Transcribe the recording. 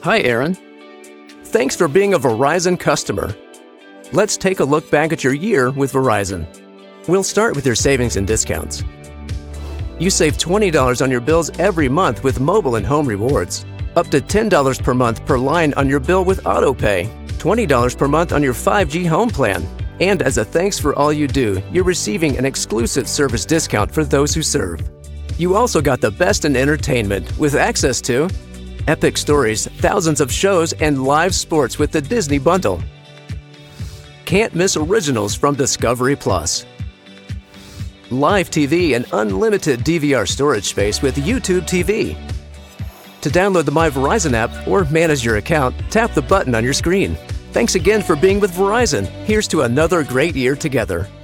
Hi, Aaron. Thanks for being a Verizon customer. Let's take a look back at your year with Verizon. We'll start with your savings and discounts. You save $20 on your bills every month with mobile and home rewards, up to $10 per month per line on your bill with AutoPay, $20 per month on your 5G home plan. And as a thanks for all you do, you're receiving an exclusive service discount for those who serve. You also got the best in entertainment with access to epic stories, thousands of shows, and live sports with the Disney Bundle. Can't miss originals from Discovery Plus. Live TV and unlimited DVR storage space with YouTube TV. To download the My Verizon app or manage your account, tap the button on your screen. Thanks again for being with Verizon. Here's to another great year together.